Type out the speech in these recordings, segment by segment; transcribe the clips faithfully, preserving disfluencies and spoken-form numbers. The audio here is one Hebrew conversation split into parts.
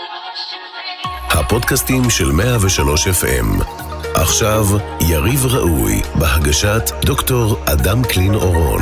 הפודקאסטים של מאה ושלוש אף אם. עכשיו יריב ראוי בהגשת דוקטור אדם קלין אורון.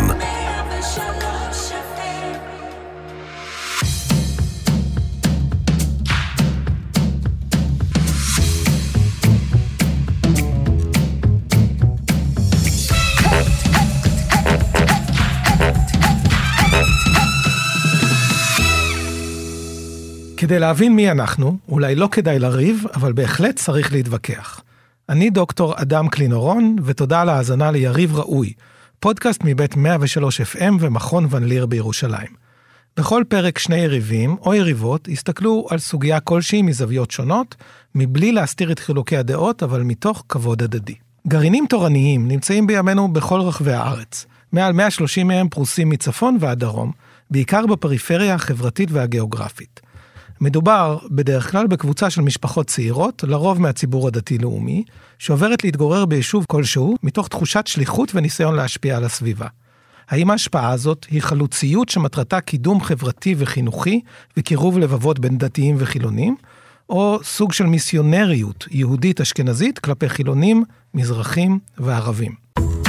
כדי להבין מי אנחנו, אולי לא כדאי לריב, אבל בהחלט צריך להתווכח. אני דוקטור אדם קלין אורון, ותודה על ההאזנה ליריב ראוי, פודקאסט מבית מאה ושלוש אף אם ומכון ון ליר בירושלים. בכל פרק שני יריבים או יריבות הסתכלו על סוגיה כלשהי מזוויות שונות, מבלי להסתיר את חילוקי הדעות, אבל מתוך כבוד הדדי. גרעינים תורניים נמצאים בימינו בכל רחבי הארץ. מעל מאה ושלושים מהם פרוסים מצפון ועד דרום, בעיקר בפריפריה החברתית והגיאוגרפית. מדובר בדרך כלל בקבוצה של משפחות צעירות, לרוב מהציבור הדתי-לאומי, שעוברת להתגורר ביישוב כלשהו, מתוך תחושת שליחות וניסיון להשפיע על הסביבה. האם ההשפעה הזאת היא חלוציות שמטרתה קידום חברתי וחינוכי, וקירוב לבבות בין דתיים וחילונים, או סוג של מיסיונריות יהודית אשכנזית כלפי חילונים, מזרחים וערבים?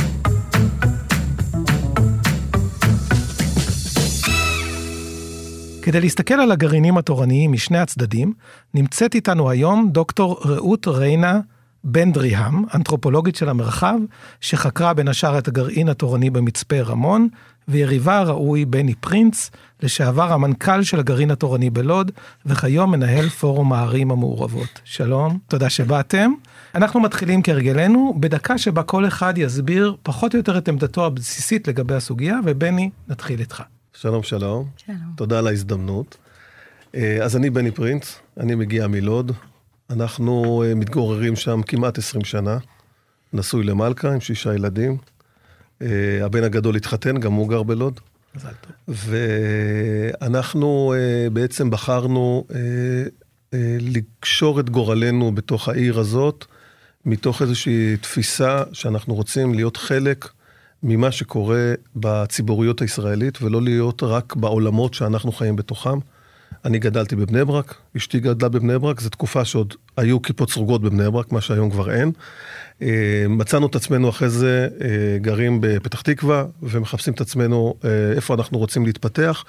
כדי להסתכל על הגרעינים התורניים משני הצדדים, נמצאת איתנו היום דוקטור רעות ריינה בן דריהם, אנתרופולוגית של המרחב, שחקרה בין השאר את הגרעין התורני במצפה רמון, ויריבה הראוי בני פרינץ, לשעבר המנכ"ל של הגרעין התורני בלוד, וכיום מנהל פורום הערים המעורבות. שלום, תודה שבאתם. אנחנו מתחילים כרגלנו, בדקה שבה כל אחד יסביר פחות או יותר את עמדתו הבסיסית לגבי הסוגיה, ובני, נתחיל איתך. שלום, שלום. שלום. תודה על ההזדמנות. אז אני בני פרינץ, אני מגיע מלוד. אנחנו מתגוררים שם כמעט עשרים שנה. נשוי למלכה עם שישה ילדים. הבן הגדול התחתן, גם הוא גר בלוד. מזל טוב. ואנחנו בעצם בחרנו לקשור את גורלנו בתוך העיר הזאת, מתוך איזושהי תפיסה שאנחנו רוצים להיות חלק ממה שקורה בציבוריות הישראלית, ולא להיות רק בעולמות שאנחנו חיים בתוכם. אני גדלתי בבני ברק, אשתי גדלה בבני ברק, זו תקופה שעוד היו כיפות סרוגות בבני ברק, מה שהיום כבר אין. מצאנו את עצמנו אחרי זה גרים בפתח תקווה, ומחפשים את עצמנו איפה אנחנו רוצים להתפתח,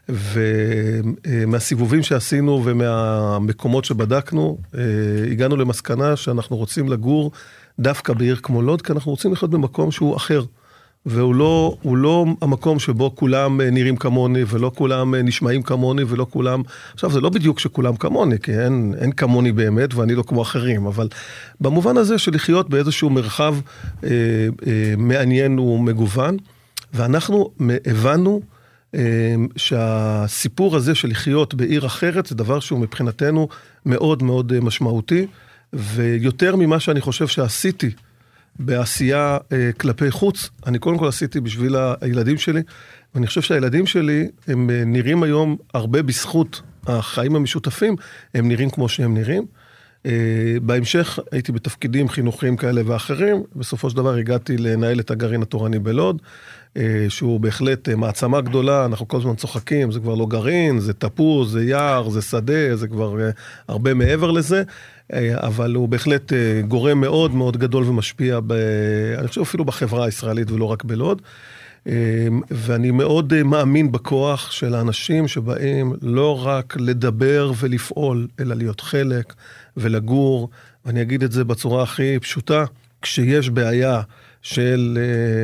ומהסיבובים שעשינו ומהמקומות שבדקנו, הגענו למסקנה שאנחנו רוצים לגור דווקא בעיר כמו לוד, כי אנחנו רוצים לחיות במקום שהוא אחר. והוא לא, הוא לא המקום שבו כולם נראים כמוני, ולא כולם נשמעים כמוני, ולא כולם... עכשיו, זה לא בדיוק שכולם כמוני, כי אין, אין כמוני באמת, ואני לא כמו אחרים, אבל במובן הזה של לחיות באיזשהו מרחב אה, אה, מעניין ומגוון, ואנחנו הבנו אה, שהסיפור הזה של לחיות בעיר אחרת, זה דבר שהוא מבחינתנו מאוד מאוד משמעותי, ויותר ממה שאני חושב שעשיתי, בעשייה אה, כלפי חוץ, אני קודם כל עשיתי בשביל הילדים שלי, ואני חושב שהילדים שלי, הם אה, נראים היום הרבה בזכות החיים המשותפים, הם נראים כמו שהם נראים. אה, בהמשך הייתי בתפקידים חינוכיים כאלה ואחרים, בסופו של דבר הגעתי לנהל את הגרעין התורני בלוד, אה, שהוא בהחלט אה, מעצמה גדולה, אנחנו כל הזמן צוחקים, זה כבר לא גרעין, זה תפוז, זה יער, זה שדה, זה כבר אה, הרבה מעבר לזה, אבל הוא בהחלט גורם מאוד מאוד גדול ומשפיע, ב, אני חושב אפילו בחברה הישראלית ולא רק בלוד, ואני מאוד מאמין בכוח של האנשים שבאים לא רק לדבר ולפעול, אלא להיות חלק ולגור, ואני אגיד את זה בצורה הכי פשוטה, כשיש בעיה של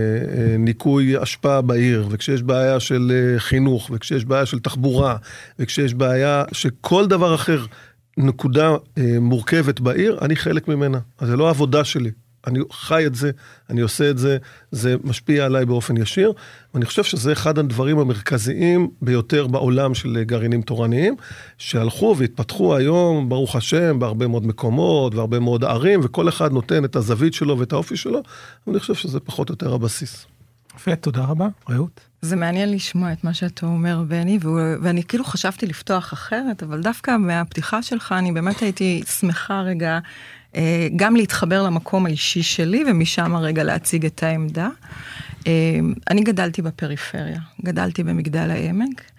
ניקוי אשפה בעיר, וכשיש בעיה של חינוך, וכשיש בעיה של תחבורה, וכשיש בעיה שכל דבר אחר, נקודה אה, מורכבת בעיר, אני חלק ממנה. אז זה לא העבודה שלי. אני חי את זה, אני עושה את זה, זה משפיע עליי באופן ישיר, ואני חושב שזה אחד הדברים המרכזיים ביותר בעולם של גרעינים תורניים, שהלכו והתפתחו היום, ברוך השם, בהרבה מאוד מקומות, והרבה מאוד ערים, וכל אחד נותן את הזווית שלו ואת האופי שלו, ואני חושב שזה פחות או יותר הבסיס. יפה, תודה רבה, רעות. זה מעניין לשמוע את מה שאתה אומר, בני, ואני כאילו חשבתי לפתוח אחרת, אבל דווקא מהפתיחה שלך, אני באמת הייתי שמחה רגע, גם להתחבר למקום האישי שלי, ומשם הרגע להציג את העמדה. אני גדלתי בפריפריה, גדלתי במגדל העמק,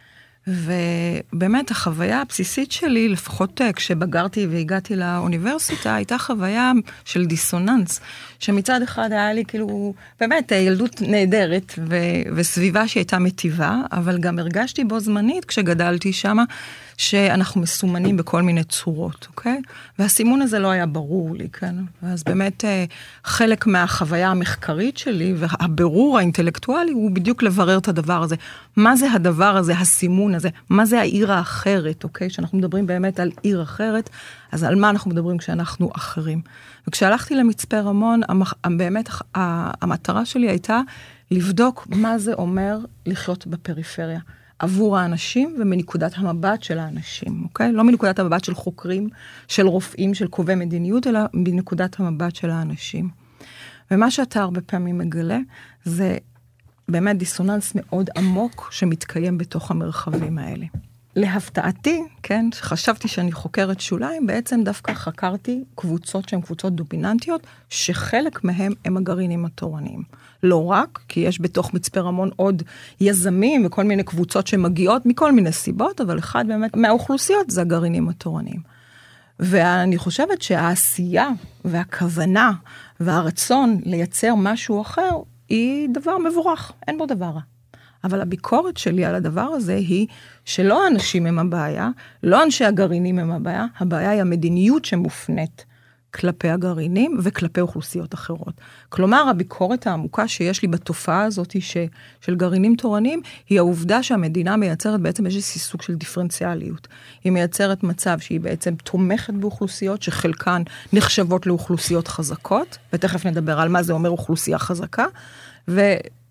ובאמת החוויה הבסיסית שלי, לפחות כשבגרתי והגעתי לאוניברסיטה, הייתה חוויה של דיסוננס, שמצד אחד היה לי כאילו, באמת ילדות נהדרת, ו- וסביבה שהייתה מטיבה, אבל גם הרגשתי בו זמנית כשגדלתי שמה, שאנחנו מסומנים בכל מיני צורות, אוקיי? והסימון הזה לא היה ברור לי, כן? אז באמת חלק מהחוויה המחקרית שלי, והבירור האינטלקטואלי, הוא בדיוק לברר את הדבר הזה. מה זה הדבר הזה, הסימון הזה? מה זה העיר האחרת, אוקיי? שאנחנו מדברים באמת על עיר אחרת, אז על מה אנחנו מדברים כשאנחנו אחרים? וכשהלכתי למצפה רמון, באמת המטרה שלי הייתה לבדוק מה זה אומר לחיות בפריפריה. עבור האנשים ומנקודת המבט של האנשים, אוקיי? לא מנקודת המבט של חוקרים, של רופאים, של קובעי מדיניות, אלא מנקודת המבט של האנשים. ומה שאתה הרבה פעמים מגלה, זה באמת דיסוננס מאוד עמוק שמתקיים בתוך המרחבים האלה. להפתעתי, כן, חשבתי שאני חוקרת שוליים, בעצם דווקא חקרתי קבוצות שהן קבוצות דומיננטיות, שחלק מהם הם הגרעינים התורניים. לא רק, כי יש בתוך מצפה רמון עוד יזמים וכל מיני קבוצות שמגיעות מכל מיני סיבות, אבל אחד באמת מהאוכלוסיות זה הגרעינים התורניים. ואני חושבת שהעשייה והכוונה והרצון לייצר משהו אחר, היא דבר מבורך, אין בו דבר רע. אבל הביקורת שלי על הדבר הזה היא שלא האנשים הם הבעיה, לא אנשי הגרעינים הם הבעיה, הבעיה היא המדיניות שמופנית כלפי הגרעינים וכלפי אוכלוסיות אחרות. כלומר, הביקורת העמוקה שיש לי בתופעה הזאת ש, של גרעינים תורניים, היא העובדה שהמדינה מייצרת בעצם איזשהו סוג של דיפרנציאליות. היא מייצרת מצב שהיא בעצם תומכת באוכלוסיות שחלקן נחשבות לאוכלוסיות חזקות, ותכף נדבר על מה זה אומר אוכלוסייה חזקה, ו...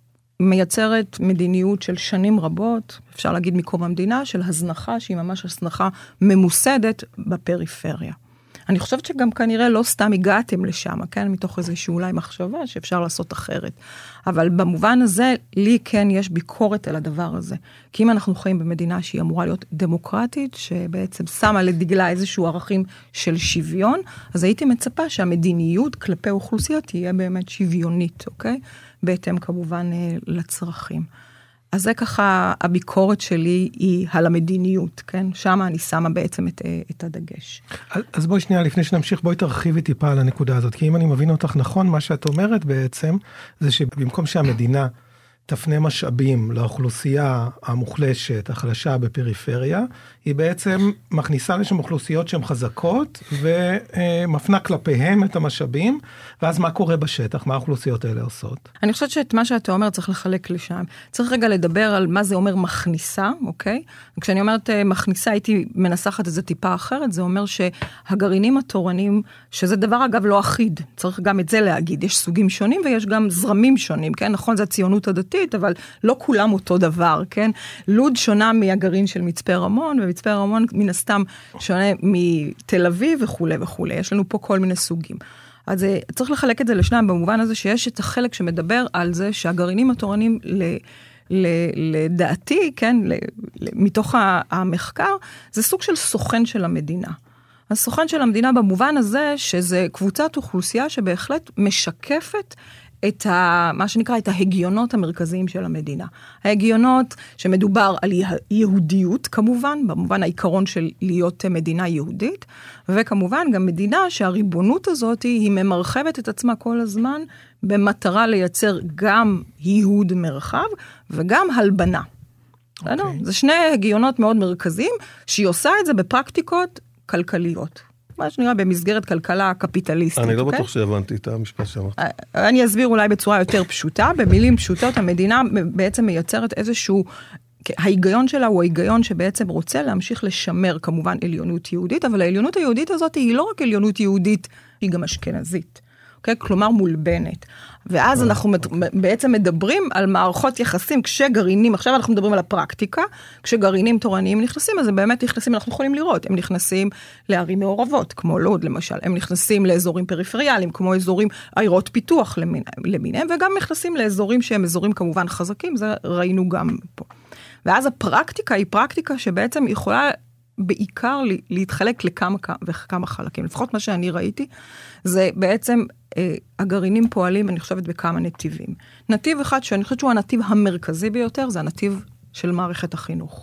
מייצרת מדיניות של שנים רבות, אפשר להגיד מקום המדינה, של הזנחה, שהיא ממש הזנחה ממוסדת בפריפריה. אני חושבת שגם כנראה לא סתם הגעתם לשם, כן? מתוך איזושהי אולי מחשבה שאפשר לעשות אחרת. אבל במובן הזה, לי כן יש ביקורת על הדבר הזה. כי אם אנחנו חיים במדינה שהיא אמורה להיות דמוקרטית, שבעצם שמה לדגלה איזשהו ערכים של שוויון, אז הייתי מצפה שהמדיניות כלפי אוכלוסיות תהיה באמת שוויונית, אוקיי? בהתאם כמובן לצרכים. אז זה ככה, הביקורת שלי היא על המדיניות, כן? שם אני שמה בעצם את, את הדגש. אז בואי שנייה, לפני שנמשיך, בואי תרחיבי טיפה על הנקודה הזאת, כי אם אני מבין אותך נכון, מה שאת אומרת בעצם, זה שבמקום שהמדינה תפנה משאבים לאוכלוסייה המוחלשת, החלשה בפריפריה, היא בעצם מכניסה לשם אוכלוסיות שהן חזקות, ומפנה כלפיהם את המשאבים, ואז מה קורה בשטח? מה האוכלוסיות האלה עושות? אני חושבת שאת מה שאתה אומר צריך לחלק לשם. צריך רגע לדבר על מה זה אומר מכניסה, אוקיי? וכשאני אומרת מכניסה, הייתי מנסחת את זה טיפה אחרת, זה אומר שהגרעינים התורניים, שזה דבר אגב לא אחיד, צריך גם את זה להגיד, יש סוגים שונים ויש גם זרמים שונים, כן? נכון, זה הציונות הדתית, אבל לא כולם אותו דבר, כן? לוד שונה מהגרעין של מצפה רמון, ומצפה רמון מן הסתם שונה מתל אביב וכו' וכו'. יש לנו פה כל מיני סוגים. אז צריך לחלק את זה לשניים במובן הזה שיש את החלק שמדבר על זה שהגרעינים התורניים ל... לדעתי, כן, מתוך המחקר, זה סוג של סוכן של המדינה. הסוכן של המדינה במובן הזה שזה קבוצת אוכלוסייה שבהחלט משקפת את ה, מה שנקרא, את ההגיונות המרכזיים של המדינה. ההגיונות שמדובר על יהודיות, כמובן, במובן העיקרון של להיות מדינה יהודית, וכמובן גם מדינה שהריבונות הזאת היא ממרחבת את עצמה כל הזמן, במטרה לייצר גם ייהוד מרחב, וגם הלבנה. Okay. זה שני הגיונות מאוד מרכזיים, שהיא עושה את זה בפרקטיקות כלכליות. מה שנראה במסגרת כלכלה קפיטליסטית. אני לא בטוח שהבנתי את המשפט שאמרת. אני אסביר אולי בצורה יותר פשוטה, במילים פשוטות, המדינה בעצם מייצרת איזשהו, ההיגיון שלה הוא ההיגיון שבעצם רוצה להמשיך לשמר כמובן עליונות יהודית, אבל העליונות היהודית הזאת היא לא רק עליונות יהודית, היא גם אשכנזית. Okay? כלומר מולבנת. ואז אנחנו בעצם מדברים על מערכות יחסים, כשגרעינים, עכשיו אנחנו מדברים על הפרקטיקה, כשגרעינים תורניים נכנסים, אז הם באמת נכנסים, אנחנו יכולים לראות, הם נכנסים לערים מעורבות, כמו לוד למשל, הם נכנסים לאזורים פריפריאליים, כמו אזורים, עיירות פיתוח למיניהם, וגם נכנסים לאזורים שהם אזורים כמובן חזקים, זה ראינו גם פה. ואז הפרקטיקה היא פרקטיקה שבעצם יכולה בעיקר להתחלק לכמה וכמה חלקים. לפחות מה שאני ראיתי, זה בעצם אה, הגרעינים פועלים, אני חושבת, בכמה נתיבים. נתיב אחד שאני חושבת שהוא הנתיב המרכזי ביותר, זה הנתיב של מערכת החינוך. Okay?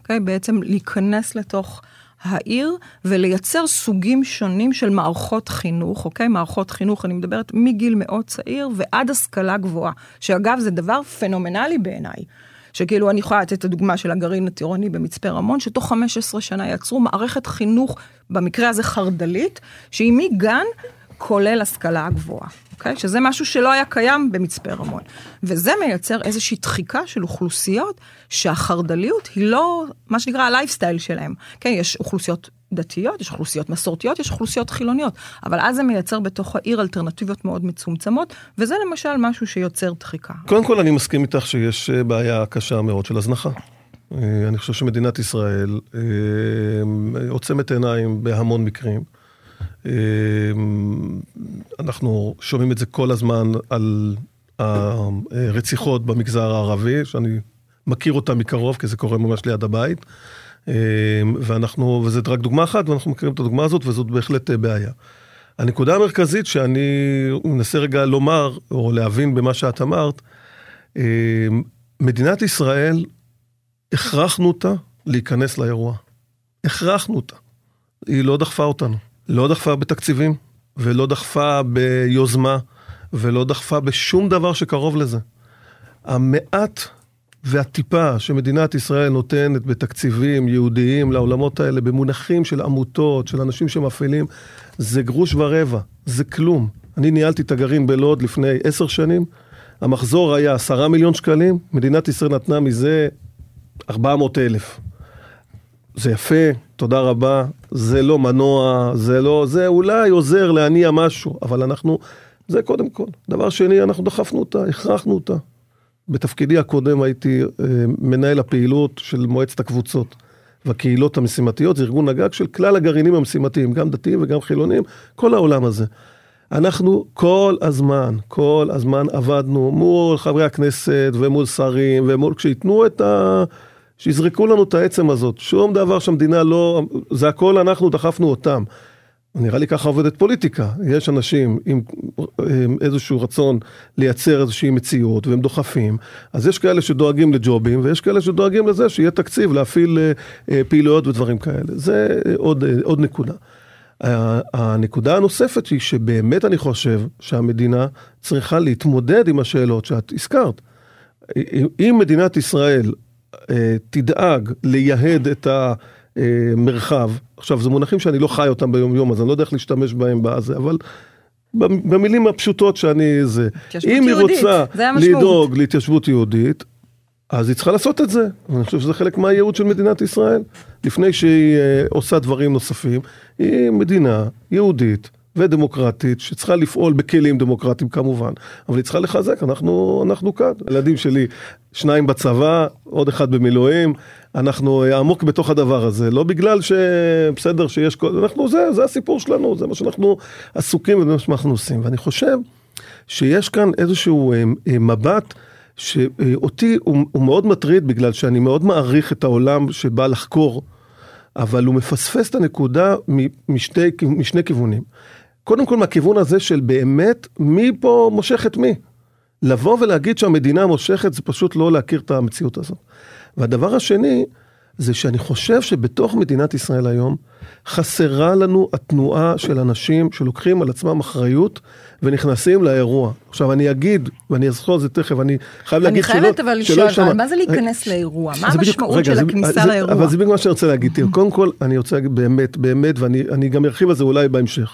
אוקיי? בעצם להיכנס לתוך העיר, ולייצר סוגים שונים של מערכות חינוך, אוקיי? מערכות חינוך, אני מדברת מגיל מאוד צעיר, ועד השכלה גבוהה, שאגב זה דבר פנומנלי בעיניי, שכאילו אני יכולה לתת את הדוגמה של הגרעין הטירוני במצפה רמון, שתוך חמש עשרה שנה יצרו מערכת חינוך, במקרה הזה חרדלית, שהיא מגן כולל השכלה הגבוהה. Okay? שזה משהו שלא היה קיים במצפה רמון. וזה מייצר איזושהי דחיקה של אוכלוסיות, שהחרדליות היא לא, מה שנקרא, הלייפסטייל שלהם. Okay? יש אוכלוסיות דתיות, יש אוכלוסיות מסורתיות, יש אוכלוסיות חילוניות. אבל אז זה מייצר בתוך העיר אלטרנטיביות מאוד מצומצמות, וזה למשל משהו שיוצר דחיקה. קודם כל אני מסכים איתך שיש בעיה קשה מאוד של הזנחה. אני חושב שמדינת ישראל עוצמת עיניים בהמון מקרים. אנחנו שומעים את זה כל הזמן על הרציחות במגזר הערבי, שאני מכיר אותה מקרוב, כי זה קורה ממש ליד הבית, ואנחנו, וזאת רק דוגמה אחת, ואנחנו מכירים את הדוגמה הזאת, וזאת בהחלט בעיה. הנקודה המרכזית שאני מנסה רגע לומר, או להבין במה שאת אמרת, מדינת ישראל, הכרחנו אותה להיכנס לאירוע. הכרחנו אותה. היא לא דחפה אותנו. לא דחפה בתקציבים, ולא דחפה ביוזמה, ולא דחפה בשום דבר שקרוב לזה. המעט והטיפה שמדינת ישראל נותנת בתקציבים יהודיים לעולמות האלה, במונחים של עמותות, של אנשים שמפעילים, זה גרוש ורבע, זה כלום. אני ניהלתי את הגרעין בלוד לפני עשר שנים, המחזור היה עשרה מיליון שקלים, מדינת ישראל נתנה מזה ארבע מאות אלף. זה יפה, תודה רבה, זה לא מנוע, זה לא, זה אולי עוזר להניע משהו, אבל אנחנו, זה קודם כל. דבר שני, אנחנו דחפנו אותה, הכרחנו אותה. בתפקידי הקודם הייתי אה, מנהל הפעילות של מועצת הקבוצות, והקהילות המשימתיות, זה ארגון הגג של כלל הגרעינים המשימתיים, גם דתיים וגם חילונים, כל העולם הזה. אנחנו כל הזמן, כל הזמן עבדנו מול חברי הכנסת ומול שרים, ומול, כשיתנו את ה... שיזרקו לנו את העצם הזאת, שום דבר שהמדינה לא, זה הכל אנחנו דחפנו אותם. נראה לי ככה עובדת פוליטיקה, יש אנשים עם, עם איזשהו רצון לייצר איזושהי מציאות, והם דוחפים, אז יש כאלה שדואגים לג'ובים, ויש כאלה שדואגים לזה שיהיה תקציב להפעיל אה, פעילויות ודברים כאלה. זה עוד, אה, עוד נקודה. הנקודה הנוספת היא שבאמת אני חושב שהמדינה צריכה להתמודד עם השאלות שאת הזכרת. אם מדינת ישראל תדאג לייהד את המרחב, עכשיו זה מונחים שאני לא חי אותם ביום יום, אז אני לא יודע איך להשתמש בהם בזה, אבל במילים הפשוטות שאני זה, אם היא רוצה לדאוג להתיישבות יהודית, אז היא צריכה לעשות את זה. אני חושב שזה חלק מהייעוד של מדינת ישראל, לפני שהיא עושה דברים נוספים, היא מדינה יהודית ודמוקרטית, שצריכה לפעול בכלים דמוקרטיים כמובן, אבל היא צריכה לחזק, אנחנו, אנחנו כאן. הילדים שלי, שניים בצבא, עוד אחד במילואים, אנחנו עמוק בתוך הדבר הזה, לא בגלל שבסדר שיש, אנחנו, זה, זה הסיפור שלנו, זה מה שאנחנו עסוקים וזה מה שאנחנו עושים, ואני חושב שיש כאן איזשהו מבט, שאותי הוא, הוא מאוד מטריד, בגלל שאני מאוד מעריך את העולם שבא לחקור, אבל הוא מפספס את הנקודה משתי, משני כיוונים. קודם כל מהכיוון הזה של באמת, מי פה מושך את מי? לבוא ולהגיד שהמדינה מושכת, זה פשוט לא להכיר את המציאות הזאת. והדבר השני, זה שאני חושב שבתוך מדינת ישראל היום, חסרה לנו התנועה של אנשים שלוקחים על עצמם אחריות, ונכנסים לאירוע. עכשיו אני אגיד, ואני אזכור את זה תכף, אני חייב להגיד שלא... אני חייבת אבל לשאול, מה זה להיכנס לאירוע? מה המשמעות של הכניסה לאירוע? אבל זה בדיוק מה שאני רוצה להגיד. קודם כל, אני רוצה להגיד באמת, באמת, ואני גם ארחיב על זה אולי בהמשך.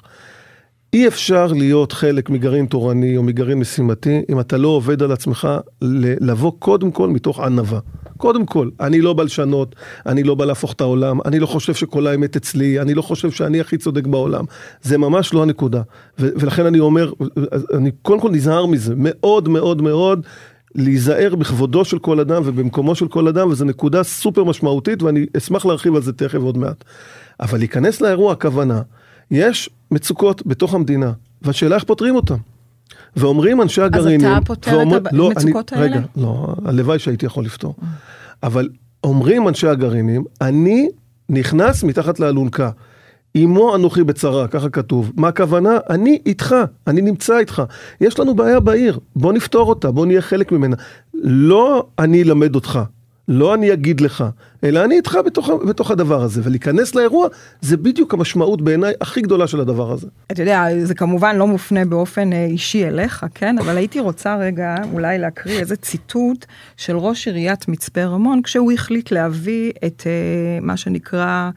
אי אפשר להיות חלק מגרעין תורני או מגרעין משימתי, אם אתה לא עובד על עצמך לבוא קודם כל מתוך ענווה. קודם כל, אני לא בא לשנות, אני לא בא להפוך את העולם, אני לא חושב שכל האמת אצלי, אני לא חושב שאני הכי צודק בעולם. זה ממש לא הנקודה. ו- ולכן אני אומר, אני קודם כל נזהר מזה, מאוד מאוד מאוד, להיזהר בכבודו של כל אדם ובמקומו של כל אדם, וזו נקודה סופר משמעותית, ואני אשמח להרחיב על זה תכף עוד מעט. אבל להיכנס לאירוע הכוונה, יש מצוקות בתוך המדינה, והשאלה איך פותרים אותם. ואומרים אנשי הגרעינים... אז אתה פותר ואומר, את המצוקות לא, אני, האלה? רגע, לא, הלוואי שהייתי יכול לפתור. אבל אומרים אנשי הגרעינים, אני נכנס מתחת לאלונקה, אמו אנוכי בצרה, ככה כתוב. מה הכוונה? אני איתך, אני נמצא איתך. יש לנו בעיה בעיר, בוא נפתור אותה, בוא נהיה חלק ממנה. לא אני אלמד אותך, לא אני אגיד לך, אלא אני איתך בתוך, בתוך הדבר הזה, ולהיכנס לאירוע, זה בדיוק המשמעות בעיניי הכי גדולה של הדבר הזה. אתה יודע, זה כמובן לא מופנה באופן אישי אליך, כן? אבל הייתי רוצה רגע אולי להקריא איזה ציטוט של ראש עיריית מצפה רמון, כשהוא החליט להביא את מה שנקרא,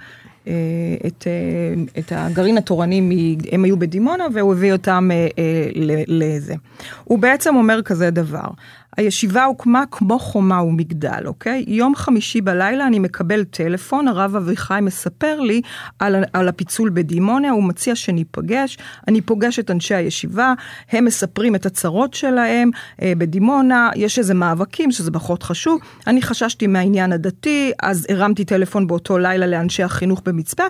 את, את הגרעין התורני, הם היו בדימונה, והוא הביא אותם לזה. הוא בעצם אומר כזה דבר, הישיבה הוקמה כמו חומה ומגדל, אוקיי? יום חמישי בלילה אני מקבל טלפון, הרב אביחי מספר לי על, על הפיצול בדימונה, הוא מציע שניפגש, אני פוגש את אנשי הישיבה, הם מספרים את הצרות שלהם אה, בדימונה, יש איזה מאבקים שזה פחות חשוב, אני חששתי מהעניין הדתי, אז הרמתי טלפון באותו לילה לאנשי החינוך במצפה,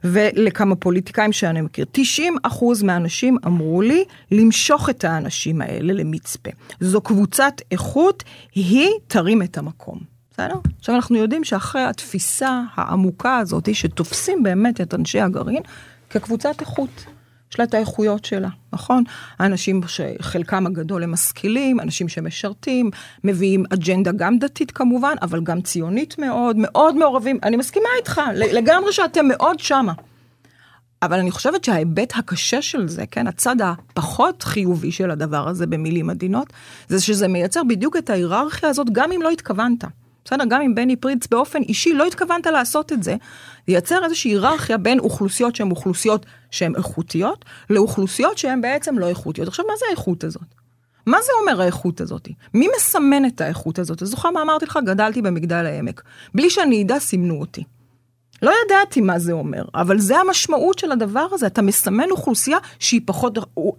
ולכמה פוליטיקאים שאני מכיר. תשעים אחוז מהאנשים אמרו לי למשוך את האנשים האלה למצפה. זו קבוצת איכות, היא תרים את המקום. בסדר? עכשיו אנחנו יודעים שאחרי התפיסה העמוקה הזאת, שתופסים באמת את אנשי הגרעין, כקבוצת איכות. יש לה את האיכויות שלה, נכון? האנשים שחלקם הגדול הם משכילים, אנשים שמשרתים, מביאים אג'נדה גם דתית כמובן, אבל גם ציונית מאוד, מאוד מעורבים. אני מסכימה איתך, לגמרי שאתם מאוד שמה. אבל אני חושבת שההיבט הקשה של זה, כן, הצד הפחות חיובי של הדבר הזה במילים עדינות, זה שזה מייצר בדיוק את ההיררכיה הזאת, גם אם לא התכוונת. בסדר, גם אם בני פריץ באופן אישי לא התכוונת לעשות את זה, ייצר איזושהי היררכיה בין אוכלוסיות שהן אוכלוסיות שהן איכותיות, לאוכלוסיות שהן בעצם לא איכותיות. עכשיו, מה זה האיכות הזאת? מה זה אומר האיכות הזאת? מי מסמן את האיכות הזאת? אז זוכר מה אמרתי לך? גדלתי במגדל העמק. בלי שאני ידע, סימנו אותי. לא ידעתי מה זה אומר, אבל זה המשמעות של הדבר הזה, אתה מסמן אוכלוסייה שהיא פחות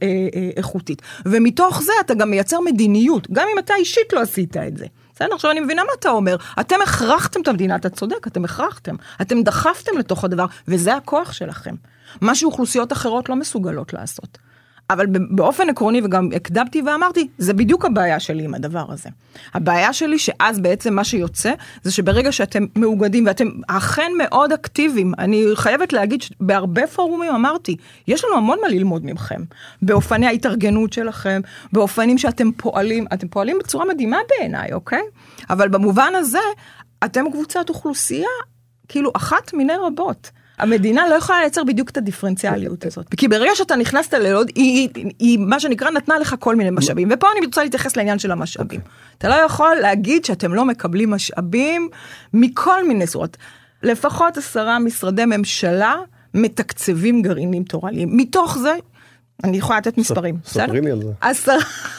איכותית, ומתוך זה אתה גם מייצר מדיניות, גם אם אתה אישית לא עשית את זה. בסדר, עכשיו אני מבינה מה אתה אומר, אתם הכרחתם את המדינה, אתה צודק, אתם הכרחתם, אתם דחפתם לתוך הדבר, וזה הכוח שלכם. מה שאוכלוסיות אחרות לא מסוגלות לעשות. אבל באופן עקרוני, וגם הקדמתי ואמרתי, זה בדיוק הבעיה שלי עם הדבר הזה. הבעיה שלי שאז בעצם מה שיוצא, זה שברגע שאתם מאוגדים, ואתם אכן מאוד אקטיביים, אני חייבת להגיד שבהרבה פורומים אמרתי, יש לנו המון מה ללמוד ממכם, באופני ההתארגנות שלכם, באופנים שאתם פועלים, אתם פועלים בצורה מדהימה בעיניי, אוקיי? אבל במובן הזה, אתם קבוצת אוכלוסייה, כאילו אחת מיני רבות. המדינה לא יכולה לייצר בדיוק את הדיפרנציאליות הזאת. כי ברגע שאתה נכנסת ללוד, היא, היא, היא מה שנקרא נתנה לך כל מיני משאבים. ופה אני רוצה להתייחס לעניין של המשאבים. אתה לא יכול להגיד שאתם לא מקבלים משאבים מכל מיני צורות. לפחות עשרה משרדי ממשלה מתקצבים גרעינים תורניים. מתוך זה, אני יכולה לתת מספרים. ספרי לי על זה. עשרה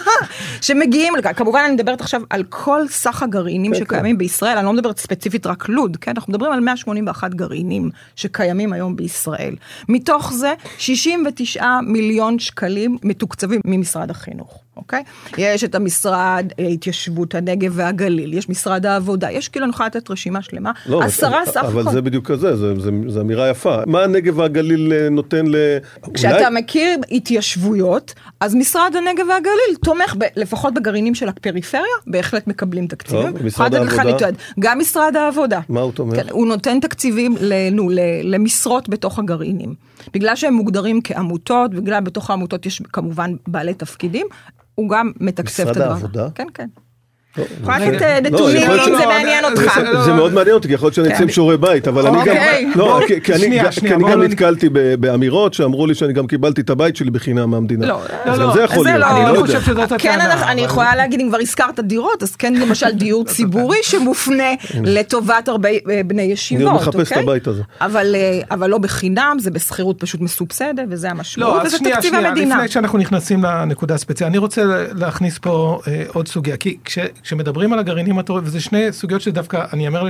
שמגיעים, כמובן אני מדברת עכשיו על כל סך הגרעינים שקיימים בישראל, אני לא מדברת ספציפית רק לוד, כן? אנחנו מדברים על מאה שמונים ואחת גרעינים שקיימים היום בישראל. מתוך זה, שישים ותשעה מיליון שקלים מתוקצבים ממשרד החינוך, אוקיי? יש את המשרד התיישבות הנגב והגליל, יש משרד העבודה, יש כאילו אני יכולה לתת רשימה שלמה, עשרה סך הכל. אבל זה בדיוק כזה, זה אמירה יפה. מה הנגב והגליל נותן ל... כשאתה מכיר התיישבויות, אז משרד הנגב והגליל תומך ב, לפחות בגרעינים של הפריפריה, בהחלט מקבלים תקציבים. טוב, משרד העבודה. גם משרד העבודה. מה הוא תומך? כן, הוא נותן תקציבים לנו, למשרות בתוך הגרעינים. בגלל שהם מוגדרים כעמותות, בגלל בתוך העמותות יש כמובן בעלי תפקידים, הוא גם מתקצב את הדבר. משרד העבודה? כן, כן. יכולה לתת נתונים אם זה מעניין אותך. זה מאוד מעניין אותי, כי יכול להיות שאני אצא עם שיעורי בית, אבל אני גם, לא, כי אני גם נתקלתי באמירות שאמרו לי שאני גם קיבלתי את הבית שלי בחינם מהמדינה. לא, לא, זה יכול להיות, אני לא חושב שזאת הטענה. אני יכולה להגיד, אם כבר הזכרת דירות, אז כן למשל דיור ציבורי שמופנה לטובת הרבה בני ישיבות. אני מחפש את הבית הזה. אבל לא בחינם, זה בסחירות פשוט מסובסדת, וזה המשמעות, וזה תקציב המדינה. לפני שאנחנו נכנסים לנקודה הספציפית, אני רוצה להכניס פה עוד סוגיה, כי כשמדברים על הגרעינים התורניים, וזה שני סוגיות שדווקא, אני אומר,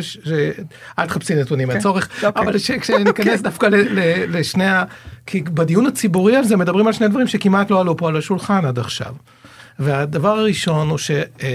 אל תחפשי נתונים מהצורך, אבל כשניכנס דווקא לשני, כי בדיון הציבורי על זה מדברים על שני דברים שכמעט לא עלו פה על השולחן עד עכשיו. והדבר הראשון הוא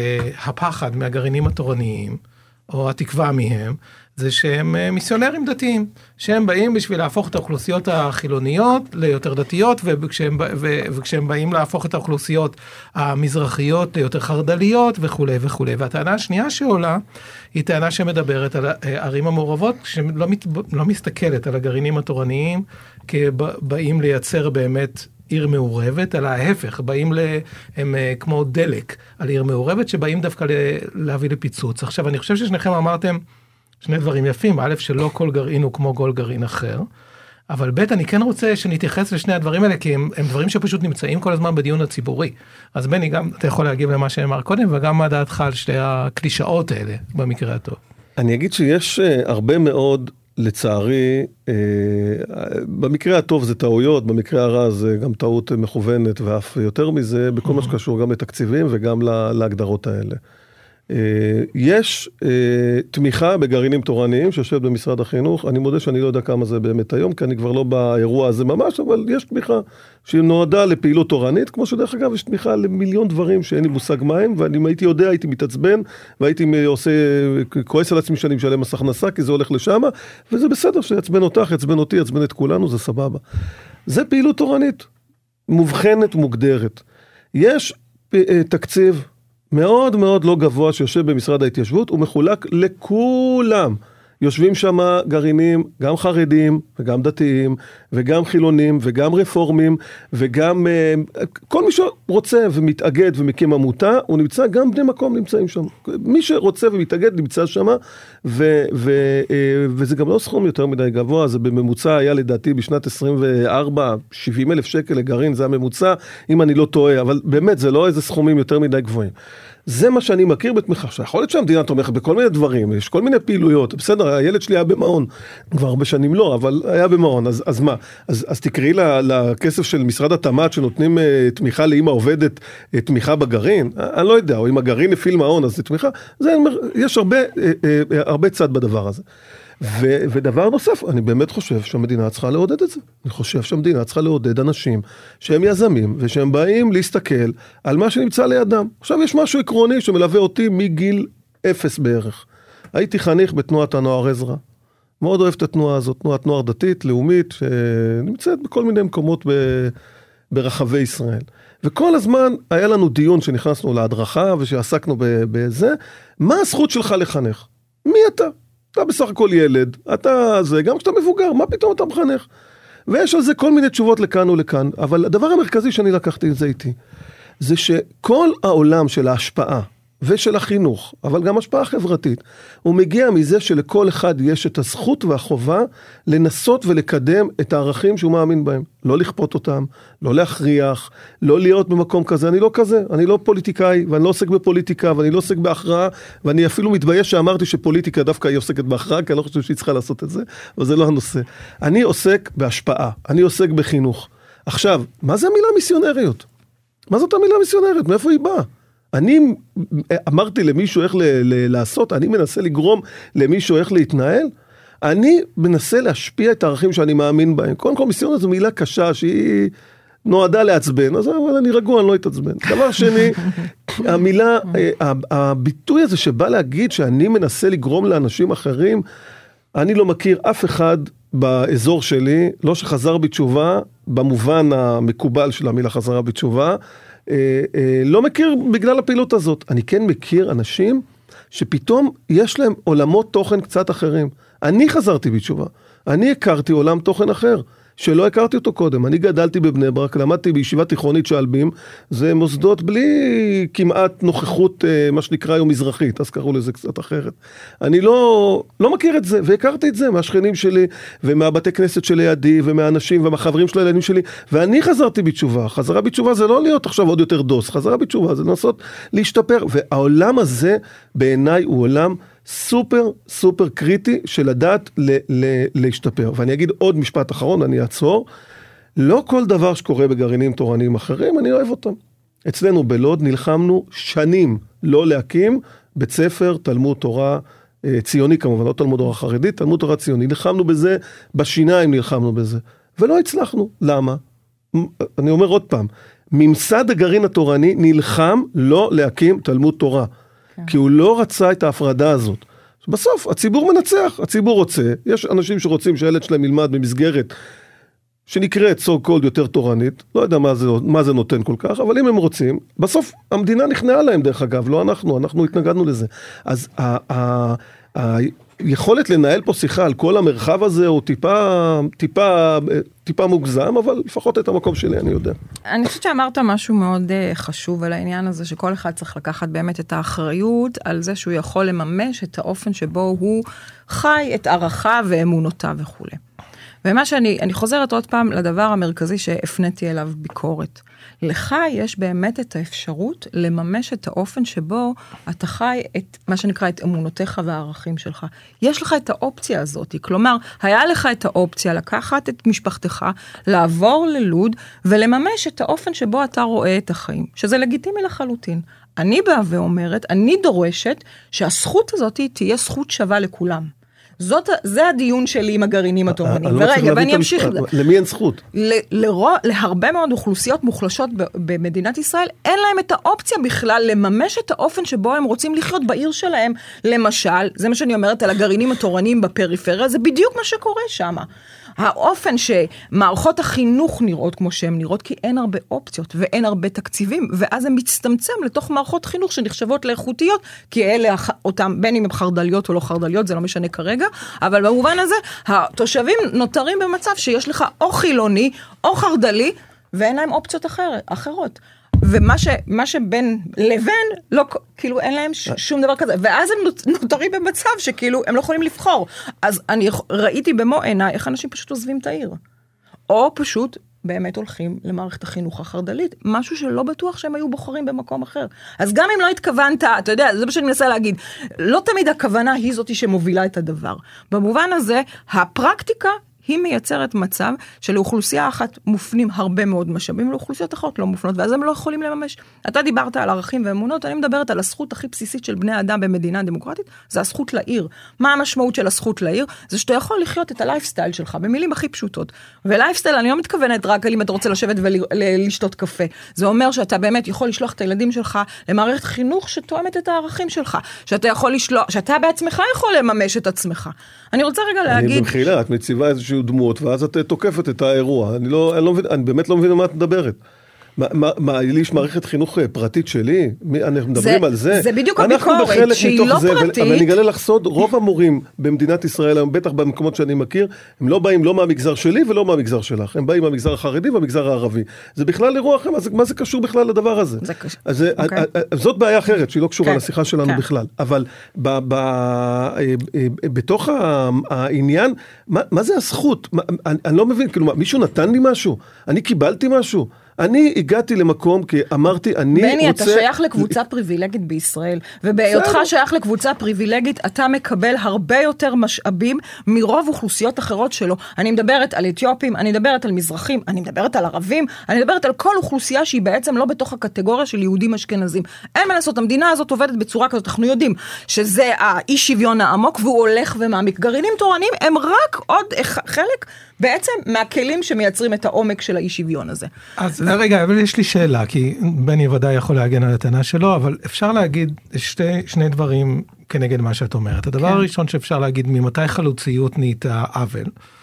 שהפחד מהגרעינים התורניים, או התקווה מהם, זה שהם מיסיונרים דתיים, שהם באים בשביל להפוך את האוכלוסיות החילוניות ליותר דתיות, וכשהם, וכשהם באים להפוך את האוכלוסיות המזרחיות ליותר חרדליות וכו' וכו'. והטענה השנייה שעולה, היא טענה שמדברת על הערים המעורבות, שלא מת, לא מסתכלת על הגרעינים התורניים, כבאים לייצר באמת עיר מעורבת, אלא ההפך, באים ל... הם כמו דלק על עיר מעורבת, שבאים דווקא ל... להביא לפיצוץ. עכשיו, אני חושב ששניכם אמרתם שני דברים יפים, א', שלא כל גרעין הוא כמו כל גרעין אחר, אבל ב', אני כן רוצה שנתייחס לשני הדברים האלה, כי הם, הם דברים שפשוט נמצאים כל הזמן בדיון הציבורי. אז בני, גם אתה יכול להגיב למה שאמר קודם, וגם מה דעתך על שתי הקלישאות האלה, במקרה הטוב. אני אגיד שיש הרבה מאוד, לצערי, במקרה הטוב זה טעויות, במקרה הרע זה גם טעות מכוונת, ואף יותר מזה, בכל מה שקשור גם לתקציבים וגם להגדרות האלה. יש תמיכה בגרעינים תורניים שיושבת במשרד החינוך, אני מודה שאני לא יודע כמה זה באמת היום, כי אני כבר לא באירוע הזה ממש, אבל יש תמיכה שהיא נועדה לפעילות תורנית, כמו שדרך אגב יש תמיכה למיליון דברים שאין לי מושג מים, ואם הייתי יודע הייתי מתעצבן, והייתי עושה, כועס על עצמי שאני משלם מס הכנסה, כי זה הולך לשם, וזה בסדר שיצבן אותך, יצבן אותי, יצבן את כולנו, זה סבבה. זה פעילות תורנית, מובחנת ומוגדרת. יש תקציב מאוד מאוד לא גבוה שיושב במשרד ההתיישבות, הוא מחולק לכולם. יושבים שם גרעינים, גם חרדים, וגם דתיים, וגם חילונים, וגם רפורמים, וגם כל מי שרוצה ומתאגד ומקים עמותה, הוא נמצא, גם בני מקום נמצאים שם. מי שרוצה ומתאגד נמצא שם, ו, ו, וזה גם לא סכום יותר מדי גבוה, זה בממוצע היה לדעתי בשנת עשרים וארבע, שבעים אלף שקל לגרעין, זה הממוצע, אם אני לא טועה, אבל באמת זה לא איזה סכומים יותר מדי גבוהים. זה מה שאני מכיר בתמיכה, שיכול להיות שהמדינה תומכת בכל מיני דברים, יש כל מיני פעילויות, בסדר, הילד שלי היה במעון, כבר הרבה שנים לא, אבל היה במעון, אז, אז מה? אז, אז תקראי לכסף של משרד התמ"ת, שנותנים uh, תמיכה לאמא עובדת, uh, תמיכה בגרעין, אני לא יודע, או אם הגרעין הפעיל מעון, אז זה תמיכה, זה, יש הרבה, uh, uh, הרבה צד בדבר הזה. ו- ודבר נוסף, אני באמת חושב שהמדינה צריכה לעודד את זה. אני חושב שהמדינה צריכה לעודד אנשים שהם יזמים, ושהם באים להסתכל על מה שנמצא לידם. עכשיו יש משהו עקרוני שמלווה אותי מגיל אפס בערך. הייתי חניך בתנועת הנוער עזרא. מאוד אוהב את התנועה הזאת, תנועת נוער דתית, לאומית, שנמצאת בכל מיני מקומות ב- ברחבי ישראל. וכל הזמן היה לנו דיון שנכנסנו להדרכה, ושעסקנו בזה, מה הזכות שלך לחנך? מי אתה? אתה בסך הכל ילד, אתה זה, גם כשאתה מבוגר, מה פתאום אתה מחנך? ויש על זה כל מיני תשובות לכאן ולכאן, אבל הדבר המרכזי שאני לקחתי את זה איתי, זה שכל העולם של ההשפעה ושל החינוך, אבל גם השפעה חברתית, הוא מגיע מזה שלכל אחד יש את הזכות והחובה לנסות ולקדם את הערכים שהוא מאמין בהם. לא לכפות אותם, לא להכריח, לא להיות במקום כזה. אני לא כזה, אני לא פוליטיקאי, ואני לא עוסק בפוליטיקה, ואני לא עוסק בהכרעה, ואני אפילו מתבייש שאמרתי שפוליטיקה דווקא היא עוסקת בהכרעה, כי אני לא חושב שהיא צריכה לעשות את זה, אבל זה לא הנושא. אני עוסק בהשפעה, אני עוסק בחינוך. עכשיו, מה זה המילה מיסיונריות? מה זאת המילה מיסיונרית? מאיפה היא באה? אני אמרתי למישהו איך ל- ל- לעשות, אני מנסה לגרום למישהו איך להתנהל, אני מנסה להשפיע את הערכים שאני מאמין בהם. קודם כל, מיסיון זו מילה קשה שהיא נועדה לעצבן, אז אבל אני רגוע, אני לא אתעצבן. דבר שני, המילה, הביטוי הזה שבא להגיד שאני מנסה לגרום לאנשים אחרים, אני לא מכיר אף אחד באזור שלי, לא שחזר בתשובה, במובן המקובל של המילה חזרה בתשובה, לא מכיר בגלל הפעילות הזאת. אני כן מכיר אנשים שפתאום יש להם עולמות תוכן קצת אחרים. אני חזרתי בתשובה. אני הכרתי עולם תוכן אחר, שלא הכרתי אותו קודם. אני גדלתי בבני ברק, למדתי בישיבה תיכונית שלבים, זה מוסדות בלי כמעט נוכחות, מה שנקרא היום מזרחית, אז קראו לזה קצת אחרת. אני לא, לא מכיר את זה, והכרתי את זה מהשכנים שלי, ומהבתי כנסת שלידי, ומהאנשים, ומהחברים של הילדים שלי, ואני חזרתי בתשובה. חזרה בתשובה זה לא להיות עכשיו עוד יותר דוס, חזרה בתשובה זה לנסות להשתפר, והעולם הזה בעיניי הוא עולם סופר סופר קריטי של לדעת ל- ל- להשתפר. ואני אגיד עוד משפט אחרון, אני אעצור. לא כל דבר שקורה בגרעינים תורניים אחרים, אני אוהב אותם. אצלנו בלוד נלחמנו שנים לא להקים בית ספר תלמוד תורה ציוני כמובן, לא תלמוד תורה חרדית, תלמוד תורה ציוני. נלחמנו בזה, בשיניים נלחמנו בזה. ולא הצלחנו. למה? אני אומר עוד פעם, ממסד הגרעין התורני נלחם לא להקים תלמוד תורה. כי הוא לא רצה את ההפרדה הזאת. בסוף, הציבור מנצח, הציבור רוצה, יש אנשים שרוצים שהילד שלהם ילמד במסגרת שנקראת so called יותר תורנית, לא יודע מה זה, מה זה נותן כל כך, אבל אם הם רוצים, בסוף המדינה נכנעה להם דרך אגב, לא אנחנו, אנחנו התנגדנו לזה. אז ה, ה, ה, היכולת לנהל פה שיחה על כל המרחב הזה, הוא טיפה, טיפה, טיפה מוגזם, אבל לפחות את המקום שלי, אני יודע. אני חושבת שאמרת משהו מאוד חשוב על העניין הזה, שכל אחד צריך לקחת באמת את האחריות, על זה שהוא יכול לממש את האופן שבו הוא חי את ערכיו ואמונותיו וכו'. ומה שאני, אני חוזרת עוד פעם לדבר המרכזי שהפניתי אליו ביקורת. לך יש באמת את האפשרות לממש את האופן שבו אתה חי את מה שנקרא את אמונותיך והערכים שלך. יש לך את האופציה הזאת, כלומר, היה לך את האופציה לקחת את משפחתך, לעבור ללוד ולממש את האופן שבו אתה רואה את החיים, שזה לגיטימי לחלוטין. אני באה ואומרת, אני דורשת שהזכות הזאת תהיה זכות שווה לכולם. זאת, זה הדיון שלי עם הגרעינים התורניים. ורגע, ואני אמשיך את זה. למי אין זכות? להרבה מאוד אוכלוסיות מוחלשות במדינת ישראל, אין להם את האופציה בכלל לממש את האופן שבו הם רוצים לחיות בעיר שלהם. למשל, זה מה שאני אומרת על הגרעינים התורניים בפריפריה, זה בדיוק מה שקורה שם. האופן שמערכות החינוך נראות כמו שהן נראות, כי אין הרבה אופציות ואין הרבה תקציבים, ואז הם מצטמצם לתוך מערכות חינוך שנחשבות לאיכותיות, כי אלה אותם, בין אם הם חרדליות או לא חרדליות, זה לא משנה כרגע, אבל במובן הזה, התושבים נותרים במצב שיש לך או חילוני או חרדלי, ואין להם אופציות אחרת, אחרות. ומה ש, מה שבין לבין, לא, כאילו אין להם ש, שום דבר כזה. ואז הם נותרים במצב שכאילו הם לא יכולים לבחור. אז אני ראיתי במו עיניי איך אנשים פשוט עוזבים את העיר. או פשוט באמת הולכים למערכת החינוך החרדלית. משהו שלא בטוח שהם היו בוחרים במקום אחר. אז גם אם לא התכוונת, אתה יודע, זה מה שאני מנסה להגיד, לא תמיד הכוונה היא זאת שמובילה את הדבר. במובן הזה, הפרקטיקה היא מייצרת מצב שלאוכלוסייה אחת מופנים הרבה מאוד משאבים, לאוכלוסיות אחרות לא מופנות, ואז הם לא יכולים לממש. אתה דיברת על ערכים ואמונות, אני מדברת על הזכות הכי בסיסית של בני אדם במדינה דמוקרטית, זה הזכות לעיר. מה המשמעות של הזכות לעיר? זה שאתה יכול לחיות את הלייפסטייל שלך, במילים הכי פשוטות. ולייפסטייל, אני לא מתכוונת רק על אם אתה רוצה לשבת ולשתות קפה. זה אומר שאתה באמת יכול לשלוח את הילדים שלך למערכת חינוך שתואמת את הערכים שלך. שאתה יכול לשלוח, שאתה בעצמך יכול לממש את עצמך. אני רוצה רגע להגיד... אני במחילה, את מציבה איזשהו דמות, ואז את תוקפת את האירוע. אני לא, אני לא מבין, אני באמת לא מבין מה את מדברת. מה, מה, מה, לי יש מערכת חינוך פרטית שלי? אנחנו מדברים זה, על זה. זה בדיוק הביקורת, שהיא לא זה, פרטית. אבל אני אגלה לך סוד, רוב המורים במדינת ישראל, בטח במקומות שאני מכיר, הם לא באים לא מהמגזר שלי ולא מהמגזר שלך. הם באים מהמגזר החרדי והמגזר הערבי. זה בכלל אירוע אחר, מה זה, מה זה קשור בכלל לדבר הזה? זה קשור. אז okay. זאת בעיה אחרת, שהיא לא קשורה okay. לשיחה שלנו okay. בכלל. אבל ב, ב, בתוך העניין, מה, מה זה הזכות? מה, אני, אני לא מבין, כאילו, מישהו נתן לי משהו? אני קיבלתי משהו? אני הגעתי למקום כי אמרתי, אני בני, רוצה... אתה שייך לקבוצה פריבילגית בישראל, ובהיותך שייך לקבוצה פריבילגית, אתה מקבל הרבה יותר משאבים מרוב אוכלוסיות אחרות שלו. אני מדברת על אתיופים, אני מדברת על מזרחים, אני מדברת על ערבים, אני מדברת על כל אוכלוסייה שהיא בעצם לא בתוך הקטגוריה של יהודים אשכנזים. אין מה לעשות, המדינה הזאת עובדת בצורה כזאת, אנחנו יודעים שזה האי שוויון העמוק, והוא הולך ומעמיק. גרעינים תורניים הם רק עוד חלק בעצם מהכלים שמייצרים את העומק של האי שוויון הזה. אז רגע, אבל יש לי שאלה, כי בני ודאי יכול להגן על הטענה שלו, אבל אפשר להגיד שתי, שני דברים כנגד מה שאת אומרת. הדבר כן. הראשון שאפשר להגיד, ממתי חלוציות נהייתה עוול?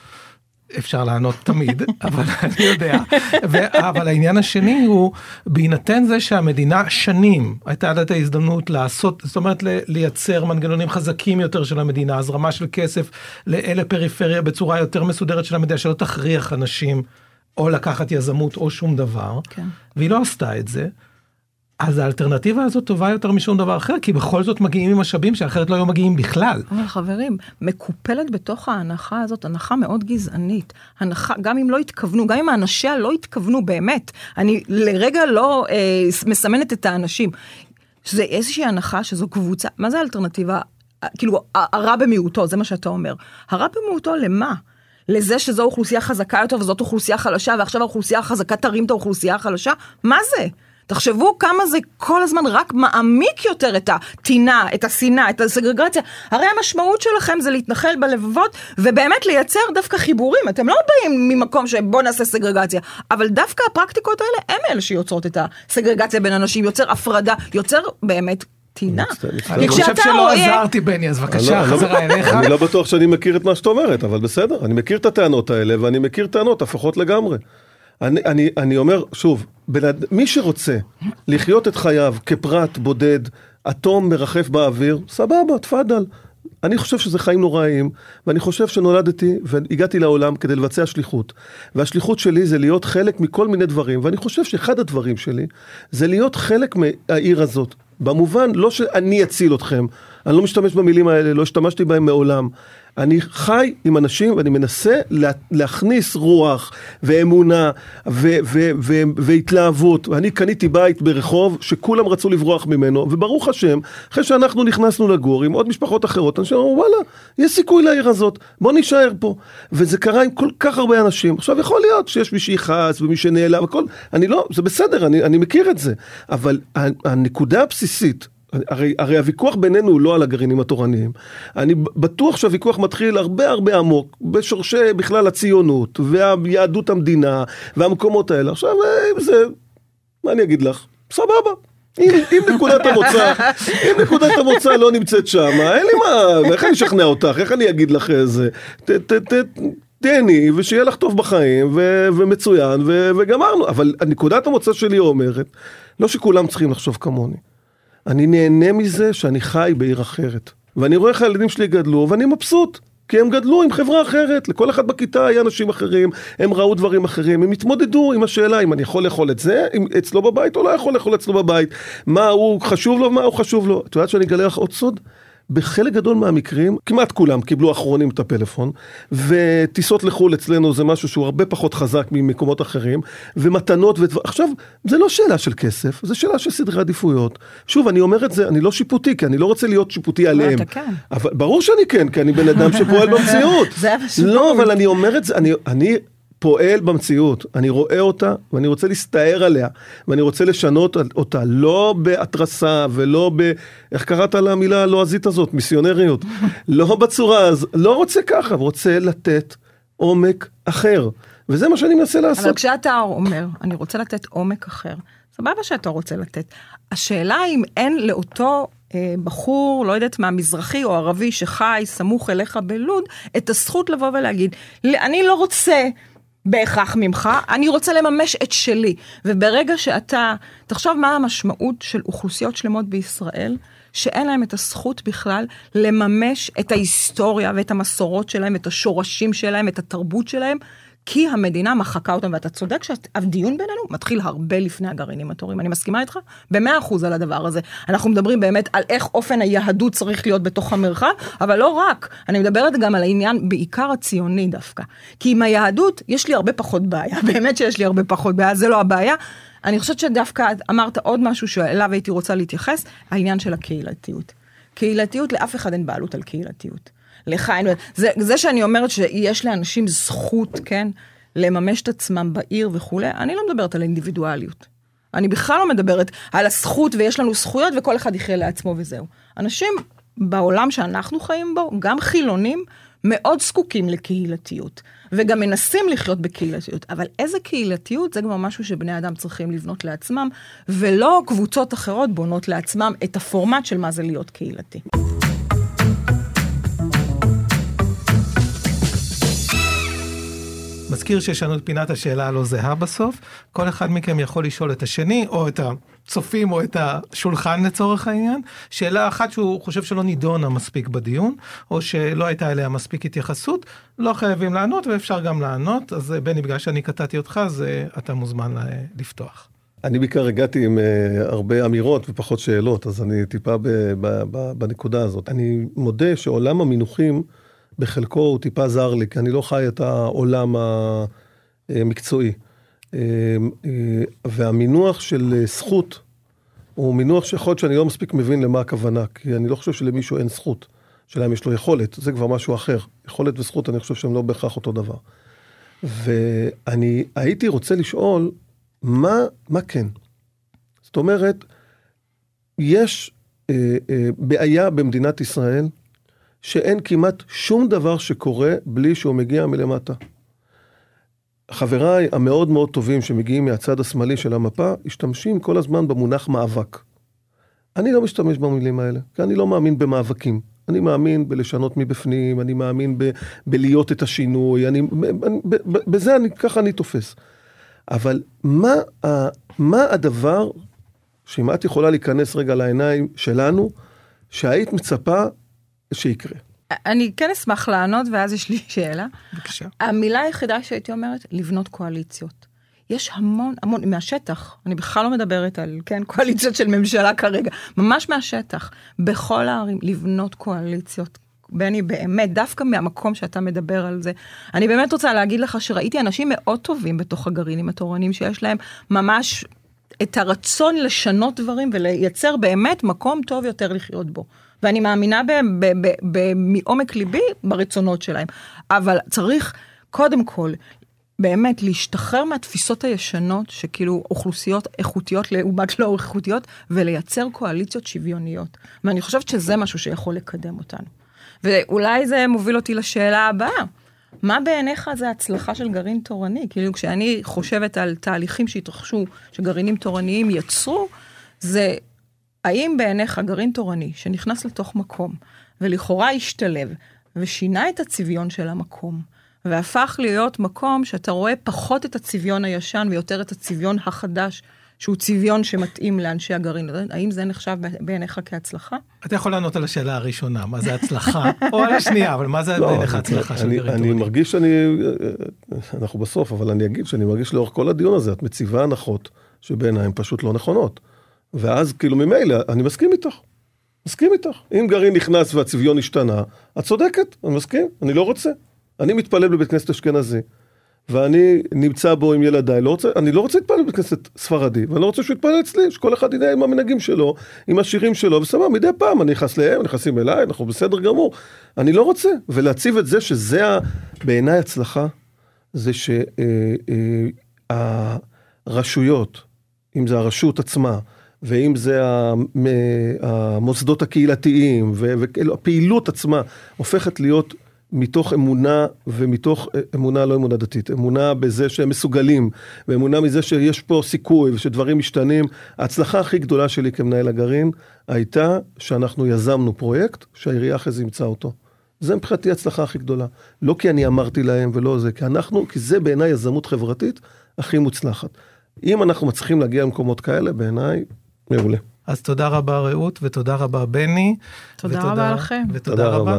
אפשר לענות תמיד, אבל אני יודע. ו- אבל העניין השני הוא, בהינתן זה שהמדינה שנים הייתה עד את ההזדמנות לעשות, זאת אומרת לייצר מנגנונים חזקים יותר של המדינה, הזרמה של כסף לאלה פריפריה בצורה יותר מסודרת של המדינה, שלא תכריח אנשים או לקחת יזמות או שום דבר, כן. והיא לא עשתה את זה. אז האלטרנטיבה הזאת טובה יותר משום דבר אחר, כי בכל זאת מגיעים עם משאבים שאחרת לא היו מגיעים בכלל. אבל חברים, מקופלת בתוך ההנחה הזאת, הנחה מאוד גזענית. הנחה, גם אם לא התכוונו, גם אם האנשיה לא התכוונו באמת, אני לרגע לא אה, מסמנת את האנשים. שזה איזושהי הנחה שזו קבוצה, מה זה האלטרנטיבה? כאילו, הרע במיעוטו, זה מה שאתה אומר. הרע במיעוטו למה? לזה שזו אוכלוסייה חזקה יותר וזאת אוכלוסייה חלשה, ועכשיו האוכלוסייה החזקה תרים את האוכלוסייה החלשה? מה זה? תחשבו כמה זה כל הזמן רק מעמיק יותר את הטינה, את השנאה, את הסגרגציה. הרי המשמעות שלכם זה להתנחל בלבבות, ובאמת לייצר דווקא חיבורים. אתם לא באים ממקום שבוא נעשה סגרגציה, אבל דווקא הפרקטיקות האלה הם אלה שיוצרות את הסגרגציה בין אנשים, יוצר הפרדה, יוצר באמת טינה. אני חושב שלא עזרתי בני, אז בבקשה, חזרה אליך. אני לא בטוח שאני מכיר את מה שאת אומרת, אבל בסדר, אני מכיר את הטענות האלה, ואני מכיר טענות הפכות לגמרי. אני, אני, אני אומר, שוב, בלד... מי שרוצה לחיות את חייו כפרט בודד, אטום מרחף באוויר, סבבה, תפדל. אני חושב שזה חיים נוראים, ואני חושב שנולדתי והגעתי לעולם כדי לבצע שליחות. והשליחות שלי זה להיות חלק מכל מיני דברים, ואני חושב שאחד הדברים שלי זה להיות חלק מהעיר הזאת. במובן, לא שאני אציל אתכם, אני לא משתמש במילים האלה, לא השתמשתי בהם מעולם. אני חי עם אנשים ואני מנסה להכניס רוח ואמונה ו- ו- ו- והתלהבות. ואני קניתי בית ברחוב שכולם רצו לברוח ממנו, וברוך השם, אחרי שאנחנו נכנסנו לגור עם עוד משפחות אחרות, אנשים אמרו, וואלה, יש סיכוי לעיר הזאת, בוא נשאר פה. וזה קרה עם כל כך הרבה אנשים. עכשיו יכול להיות שיש מי שיחס ומי שנעלם, וכל, אני לא, זה בסדר, אני, אני מכיר את זה. אבל הנקודה הבסיסית, הרי, הרי הוויכוח בינינו הוא לא על הגרעינים התורניים. אני בטוח שהוויכוח מתחיל הרבה הרבה עמוק, בשורשי בכלל הציונות, והיהדות המדינה, והמקומות האלה. עכשיו, זה, מה אני אגיד לך? סבבה. אם, אם נקודת המוצא, אם נקודת המוצא לא נמצאת שם, אין לי מה, איך אני אשכנע אותך? איך אני אגיד לך איזה? ת, ת, ת, תהני, ושיהיה לך טוב בחיים, ו, ומצוין, ו, וגמרנו. אבל נקודת המוצא שלי אומרת, לא שכולם צריכים לחשוב כמוני. אני נהנה מזה שאני חי בעיר אחרת. ואני רואה איך הילדים שלי גדלו, ואני מבסוט, כי הם גדלו עם חברה אחרת. לכל אחד בכיתה היה אנשים אחרים, הם ראו דברים אחרים, הם התמודדו עם השאלה אם אני יכול לאכול את זה, אם אצלו בבית או לא יכול לאכול אצלו בבית. מה הוא חשוב לו, מה הוא חשוב לו. את יודעת שאני אגלה לך עוד סוד? בחלק גדול מהמקרים, כמעט כולם קיבלו אחרונים את הפלאפון, וטיסות לחול אצלנו זה משהו שהוא הרבה פחות חזק ממקומות אחרים, ומתנות ודבר... עכשיו, זה לא שאלה של כסף, זה שאלה של סדרי עדיפויות. שוב, אני אומר את זה, אני לא שיפוטי, כי אני לא רוצה להיות שיפוטי עליהם. אתה כן. אבל ברור שאני כן, כי אני בן אדם שפועל במציאות. זה המשמעות. לא, אבל אני אומר את זה, אני... אני פועל במציאות, אני רואה אותה, ואני רוצה להסתער עליה, ואני רוצה לשנות אותה, לא בהתרסה, ולא ב... איך קראת על המילה הלועזית הזאת? מיסיונריות. לא בצורה הזאת, לא רוצה ככה, רוצה לתת עומק אחר. וזה מה שאני מנסה לעשות. אבל כשאתה אומר, אני רוצה לתת עומק אחר, סבבה שאתה רוצה לתת. השאלה אם אין לאותו אה, בחור, לא יודעת מה, מזרחי או ערבי שחי, סמוך אליך בלוד, את הזכות לבוא ולהגיד, אני לא רוצה... בהכרח ממך, אני רוצה לממש את שלי. וברגע שאתה, תחשוב מה המשמעות של אוכלוסיות שלמות בישראל, שאין להם את הזכות בכלל לממש את ההיסטוריה ואת המסורות שלהם, את השורשים שלהם, את התרבות שלהם, כי המדינה מחקה אותם, ואתה צודק שהדיון בינינו מתחיל הרבה לפני הגרעינים התורניים. אני מסכימה איתך במאה אחוז על הדבר הזה. אנחנו מדברים באמת על איך אופן היהדות צריך להיות בתוך המרחב, אבל לא רק. אני מדברת גם על העניין בעיקר הציוני דווקא. כי עם היהדות יש לי הרבה פחות בעיה. באמת שיש לי הרבה פחות בעיה, זה לא הבעיה. אני חושבת שדווקא אמרת עוד משהו שאליו הייתי רוצה להתייחס, העניין של הקהילתיות. קהילתיות, לאף אחד אין בעלות על קהילתיות. לך, זה, זה שאני אומרת שיש לאנשים זכות, כן, לממש את עצמם בעיר וכו', אני לא מדברת על אינדיבידואליות. אני בכלל לא מדברת על הזכות ויש לנו זכויות וכל אחד יחיה לעצמו וזהו. אנשים בעולם שאנחנו חיים בו, גם חילונים, מאוד זקוקים לקהילתיות, וגם מנסים לחיות בקהילתיות, אבל איזה קהילתיות זה כבר משהו שבני אדם צריכים לבנות לעצמם, ולא קבוצות אחרות בונות לעצמם את הפורמט של מה זה להיות קהילתי. מזכיר שיש לנו את פינת השאלה הלא זהה בסוף, כל אחד מכם יכול לשאול את השני, או את הצופים, או את השולחן לצורך העניין, שאלה אחת שהוא חושב שלא נידונה מספיק בדיון, או שלא הייתה אליה מספיק התייחסות, לא חייבים לענות, ואפשר גם לענות, אז בני, בגלל שאני קטעתי אותך, אז אתה מוזמן לפתוח. אני בעיקר הגעתי עם uh, הרבה אמירות ופחות שאלות, אז אני טיפה ב- ב- ב- בנקודה הזאת. אני מודה שעולם המינוחים, בחלקו הוא טיפה זר לי, כי אני לא חי את העולם המקצועי. והמינוח של זכות, הוא מינוח שיכול להיות שאני לא מספיק מבין למה הכוונה, כי אני לא חושב שלמישהו אין זכות, שלהם יש לו יכולת, זה כבר משהו אחר. יכולת וזכות, אני חושב שהם לא בהכרח אותו דבר. ואני הייתי רוצה לשאול, מה, מה כן? זאת אומרת, יש אה, אה, בעיה במדינת ישראל, שאין כמעט שום דבר שקורה בלי שהוא מגיע מלמטה. חבריי המאוד מאוד טובים שמגיעים מהצד השמאלי של המפה, השתמשים כל הזמן במונח מאבק. אני לא משתמש במילים האלה, כי אני לא מאמין במאבקים. אני מאמין בלשנות מבפנים, אני מאמין ב- בלהיות את השינוי, אני, ב- ב- ב- בזה אני, ככה אני תופס. אבל מה, ה- מה הדבר, שאם את יכולה להיכנס רגע לעיניים שלנו, שהיית מצפה שיקרה. אני כן אשמח לענות, ואז יש לי שאלה. בבקשה. המילה היחידה שהייתי אומרת, לבנות קואליציות. יש המון, המון, מהשטח, אני בכלל לא מדברת על, כן, קואליציות של ממשלה כרגע, ממש מהשטח, בכל הערים, לבנות קואליציות, בני באמת, דווקא מהמקום שאתה מדבר על זה. אני באמת רוצה להגיד לך שראיתי אנשים מאוד טובים בתוך הגרעינים התורניים, שיש להם ממש את הרצון לשנות דברים, ולייצר באמת מקום טוב יותר לחיות בו. ואני מאמינה מעומק ליבי ברצונות שלהם. אבל צריך קודם כל, באמת להשתחרר מהתפיסות הישנות, שכאילו אוכלוסיות איכותיות לעומת לא איכותיות, ולייצר קואליציות שוויוניות. ואני חושבת שזה משהו שיכול לקדם אותנו. ואולי זה מוביל אותי לשאלה הבאה. מה בעיניך זה הצלחה של גרעין תורני? כאילו כשאני חושבת על תהליכים שהתרחשו, שגרעינים תורניים יצרו, זה האם בעיניך גרעין תורני שנכנס לתוך מקום, ולכאורה השתלב, ושינה את הצביון של המקום, והפך להיות מקום שאתה רואה פחות את הצביון הישן, ויותר את הצביון החדש, שהוא צביון שמתאים לאנשי הגרעין. האם זה נחשב בעיניך כהצלחה? אתה יכול לענות על השאלה הראשונה, מה זה הצלחה? או על השנייה, אבל מה זה בעיניך הצלחה של גרעין תורני? אני מרגיש שאני, אנחנו בסוף, אבל אני אגיד שאני מרגיש לאורך כל הדיון הזה, את מציבה הנחות שבעיניי הן פשוט לא נכונות. ואז כאילו ממילא, אני מסכים איתך. מסכים איתך. אם גרעין נכנס והצביון השתנה, את צודקת, אני מסכים, אני לא רוצה. אני מתפלל בבית כנסת אשכנזי, ואני נמצא בו עם ילדיי, לא רוצה, אני לא רוצה להתפלל בבית כנסת ספרדי, ואני לא רוצה שהוא יתפלל אצלי, שכל אחד ידע עם המנהגים שלו, עם השירים שלו, וסבבה, מדי פעם אני נכנס להם, נכנסים אליי, אנחנו בסדר גמור. אני לא רוצה, ולהציב את זה שזה בעיניי הצלחה, זה שהרשויות, אם זה הרשות עצמה, ואם זה המוסדות הקהילתיים, והפעילות עצמה הופכת להיות מתוך אמונה, ומתוך אמונה לא אמונה דתית, אמונה בזה שהם מסוגלים, ואמונה מזה שיש פה סיכוי, ושדברים משתנים. ההצלחה הכי גדולה שלי כמנהל הגרעין, הייתה שאנחנו יזמנו פרויקט, שהעירייה אחרי זה ימצא אותו. זה מבחינתי ההצלחה הכי גדולה. לא כי אני אמרתי להם ולא זה, כי אנחנו, כי זה בעיניי יזמות חברתית הכי מוצלחת. אם אנחנו מצליחים להגיע למקומות כאלה, בעיניי, מעולה. אז תודה רבה רעות, ותודה רבה בני. תודה רבה לכם. ותודה רבה.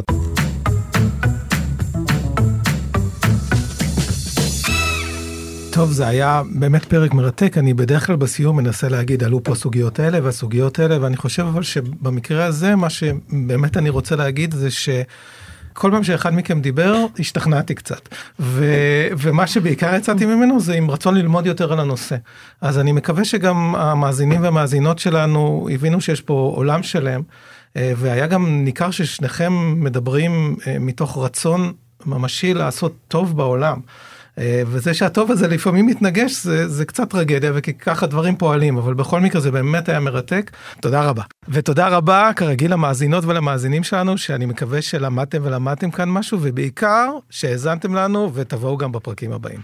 טוב, זה היה באמת פרק מרתק. אני בדרך כלל בסיום מנסה להגיד, עלו פה סוגיות האלה והסוגיות האלה, ואני חושב אבל שבמקרה הזה, מה שבאמת אני רוצה להגיד זה ש... כל פעם שאחד מכם דיבר, השתכנעתי קצת. ו- ומה שבעיקר יצאתי ממנו, זה עם רצון ללמוד יותר על הנושא. אז אני מקווה שגם המאזינים והמאזינות שלנו, הבינו שיש פה עולם שלם, והיה גם ניכר ששניכם מדברים מתוך רצון ממשי לעשות טוב בעולם. וזה שהטוב הזה לפעמים מתנגש, זה, זה קצת טרגדיה, וכי ככה דברים פועלים, אבל בכל מקרה זה באמת היה מרתק. תודה רבה. ותודה רבה, כרגיל, למאזינות ולמאזינים שלנו, שאני מקווה שלמדתם ולמדתם כאן משהו, ובעיקר שהאזנתם לנו, ותבואו גם בפרקים הבאים.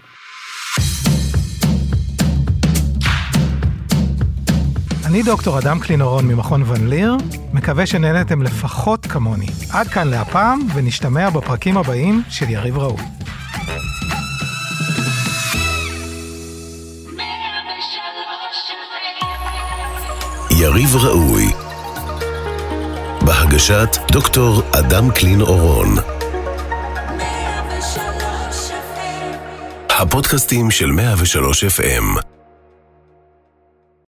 אני דוקטור אדם קלינורון ממכון ון ליר, מקווה שנהנתם לפחות כמוני. עד כאן להפעם, ונשתמע בפרקים הבאים של יריב ראוי. יריב ראוי, בהגשת דוקטור אדם קלינורון. הפודקאסטים של מאה ושלוש אף אם.